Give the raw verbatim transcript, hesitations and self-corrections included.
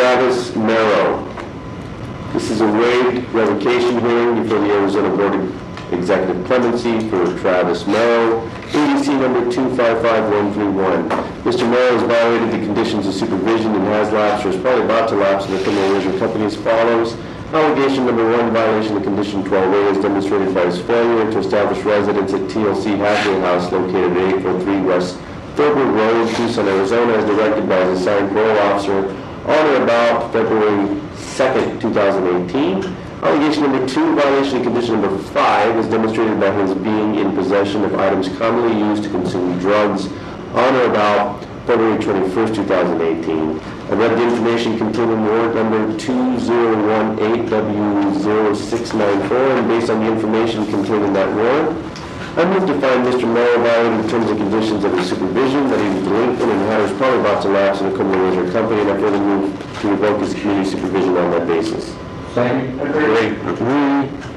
Travis Merrow. This is a waived revocation hearing before the Arizona Board of Executive Clemency for Travis Merrow, A D C number two five five one three one. Mister Merrow has violated the conditions of supervision and has lapsed or is probably about to lapse in the criminal erosion company as follows. Allegation number one, violation of condition twelve A is demonstrated by his failure to establish residence at T L C Halfway House located at eight four three West Thurber Road, Tucson, Arizona, as directed by his assigned parole officer on or about February second, two thousand eighteen. Allegation number two, violation of condition number five is demonstrated by his being in possession of items commonly used to consume drugs on or about February twenty-first, two thousand eighteen. I read the information contained in warrant number two zero one eight W zero six nine four, and based on the information contained in that warrant, I move to find Mister Merrow violated the terms and conditions of his supervision, that he was delinquent and had is probably about to lapse in a criminal erosion company, and I further move to revoke his community supervision on that basis. Second. Great. Agree.